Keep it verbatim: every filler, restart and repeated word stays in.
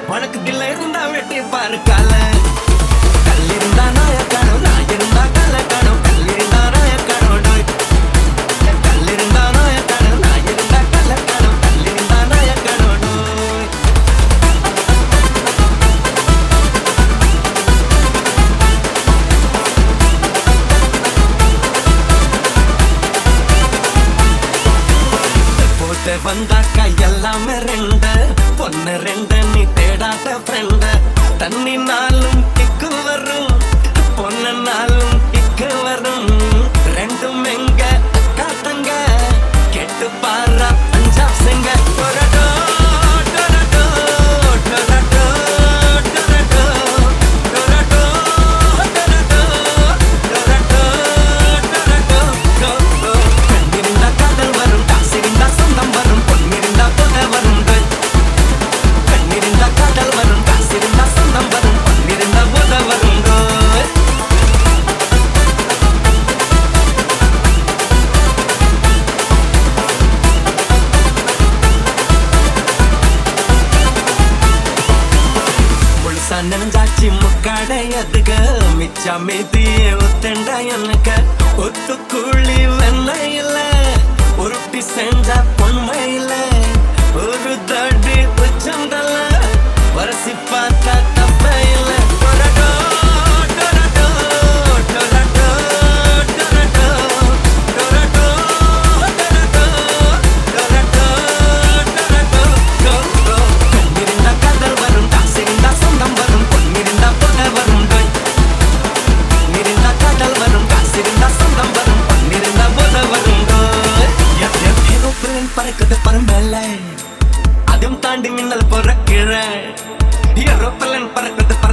உனக்கு தில்ல இருந்தா வெட்டி பாரு கால கல் இருந்தா நாய காணும் நாய் இருந்தா கால காணும் கல் இருந்தா நாய காணும் கல் இருந்தா நாய காணும் நாய் இருந்தா கால காணும் கல் இருந்தா நாய காணும் போட்டு வந்தாக்கா எல்லாமே ரெண்டு பொண்ணு ரெண்டு நீ தேடாத ஃப்ரெண்டு தண்ணினாலும் கிக்கு வரும் பொண்ணுனாலும் கிக்கு வரும் ரெண்டும் எங்க காத்தங்க கெட்டு பாரா பஞ்சாப் சிங்க டொரடோ டொரடோ டொரடோ டொரடோ டொரடோ டொரடோ டொரடோ டொரடோ கண்ணிருந்தா காதல் வரும் காசிருந்தா சொந்தம் வரும் பொன்னிருந்தா புகை வரும் கண்ணிருந்தா காதல் வரும் காசிருந்தா சொந்தம் வரும் பொன்னிருந்தா புகை வரும் முழுசா நெஞ்சாச்சி முக்காடையதுக மிச்சா மீதியே ஒத்தண்ட எனக்கு ஒத்துக்குழி வெண்ணையில உருட்டி செஞ்ச பொன்மையில ஒரு தடி உச்சந்தல வரசி பார்த்தா தப்பே இல்ல டொரடோ டொரடோ டொரடோ டொரடோ டொரடோ டொரடோ டொரடோ டொரடோ கண்ணிருந்தா காதல் வரும் காசிருந்தா சொந்தம் வரும் பொன்னிருந்தா புகை வரும் நீரிந்தா காதல் வரும் காசிருந்தா சொந்தம் வரும் பொன்னிருந்தா புகை வரும் ஏரோப்ளேன் பறக்குது பரம்பலை அதுவும் தாண்டி மின்னல் பொறக்கிற ஏரோப்ளேன் பறக்குது